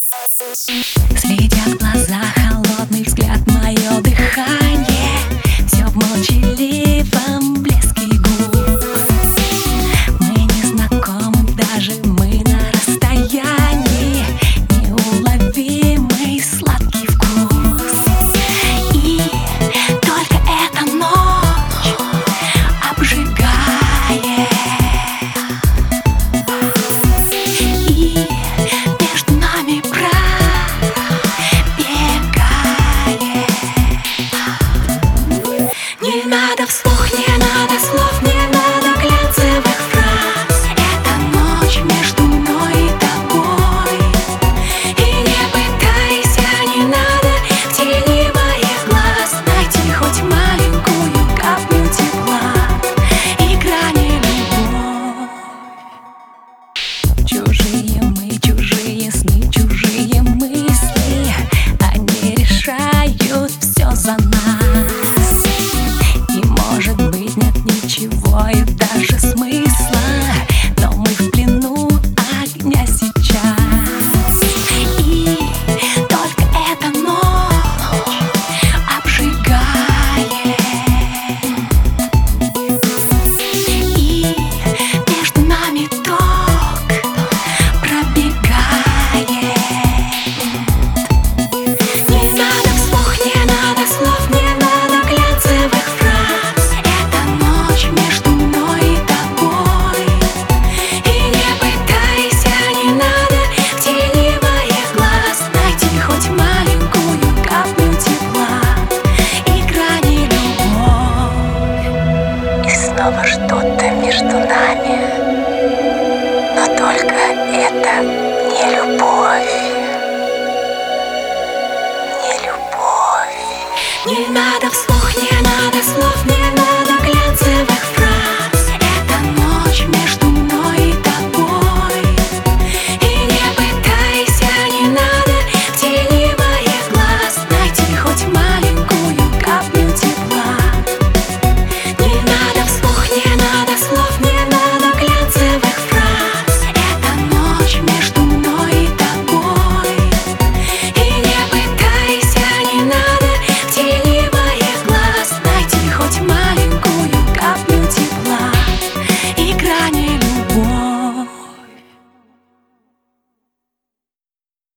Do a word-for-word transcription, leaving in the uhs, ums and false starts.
Светят глаза, холодный взгляд, мое дыхание, все в молчаливом блеске губ. Мы не знакомы, даже мы на расстоянии, неуловимый сладкий вкус. И только эта ночь обжигает, и между нами не надо вслух, не надо слов, не надо глянцевых фраз. Это ночь между мной и тобой. И не пытайся, не надо в тени моих глаз найти хоть маленькую каплю тепла и грани любовь. Чужие мы, чужие сны, чужие мысли, они решают все за нас. Может быть, нет ничего и даже смысла, но мы в плену огня сейчас. И только эта ночь обжигает, и между нами ток пробегает. Не надо вслух, не надо слов, не надо глянцевых фраз. Между мной и тобой. И не пытайся, не надо в тени моих глаз найти хоть маленькую каплю тепла и грани любовь. И снова что-то между нами, но только это не любовь. Не любовь. Не надо вслух.